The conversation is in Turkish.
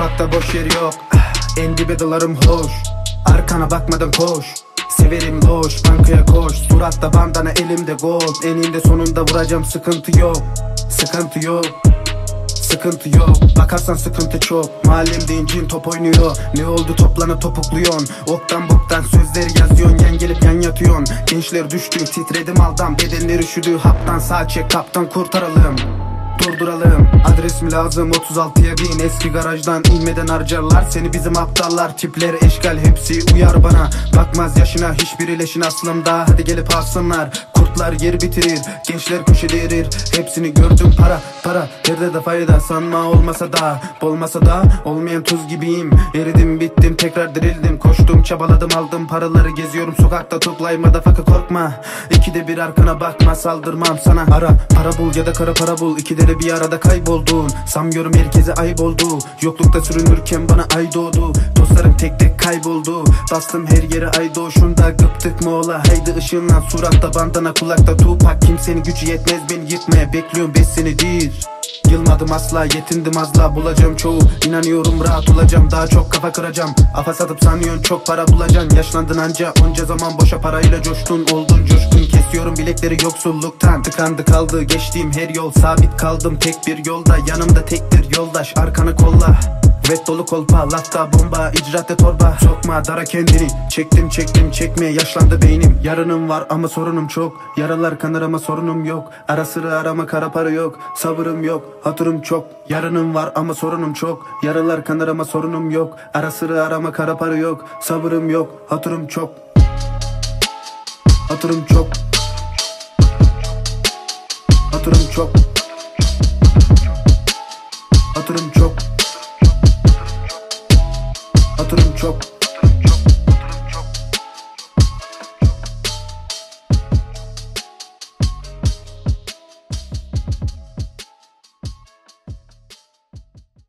Sokakta boş yer yok, en dibe dalarım hoş. Arkana bakmadan koş, severim loş. Bankaya koş, suratta bandana, elimde gold. Eninde sonunda vuracağım, sıkıntı yok. Sıkıntı yok, sıkıntı yok. Bakarsan sıkıntı çok. Mahallemde incin top oynuyor. Ne oldu toplanıp topukluyon. Oktan boktan sözleri yazıyorsun, yan gelip yan yatıyorsun. Gençler düştü, titredim aldan. Bedenler üşüdü, haptan sağ çek kaptan, kurtaralım. Durduralım, adres mi lazım 36'ya bin. Eski garajdan inmeden harcarlar seni bizim aptallar. Tipler eşkal, hepsi uyar bana. Bakmaz yaşına, hiçbir leşin aslımda. Hadi gelip alsınlar, kurtlar yer bitirir. Gençler köşede erir, hepsini gördüm. Para, para, yerde de fayda. Sanma olmasa da, olmasa da olmayan tuz gibiyim. Eridim bittim, tekrar dirildim. Koştum çabaladım, aldım paraları. Geziyorum sokakta, toplaymadı fakir, korkma. İkide bir arkana bakma, saldırmam sana. Ara, para bul ya da kara para bul. İkide bir arada kayboldun. Sanmıyorum herkese ayıp oldu. Yoklukta sürünürken bana ay doğdu. Dostlarım tek tek kayboldu. Bastım her yere ay doğuşunda. Gıptık mı ola, haydi ışınlan. Suratta bandana, kulakta Tupac. Kimsenin gücü yetmez beni yıkmaya. Bekliyorum 5 senedir. Yılmadım asla, yetindim azla. Bulacağım çoğu, inanıyorum rahat olacağım. Daha çok kafa kıracağım. Afa satıp sanıyorsun çok para bulacaksın. Yaşlandın anca, onca zaman boşa parayla coştun. Oldun coşkun, kesiyorum bilekleri yoksulluktan. Tıkandı kaldı geçtiğim her yol. Sabit kaldım tek bir yolda. Yanımda tektir yoldaş, arkanı kolla. Vet dolu kolpa, latta bomba, icraatte torba. Sokma dara kendini, çektim çektim çekmeye. Yaşlandı beynim, yarınım var ama sorunum çok. Yaralar kanır ama sorunum yok. Ara sıra arama, kara para yok. Sabırım yok, hatırım çok. Yarınım var ama sorunum çok. Yaralar kanır ama sorunum yok. Ara sıra arama, kara para yok. Sabırım yok, hatırım çok. Hatırım çok. Hatırım çok. Hatırım çok.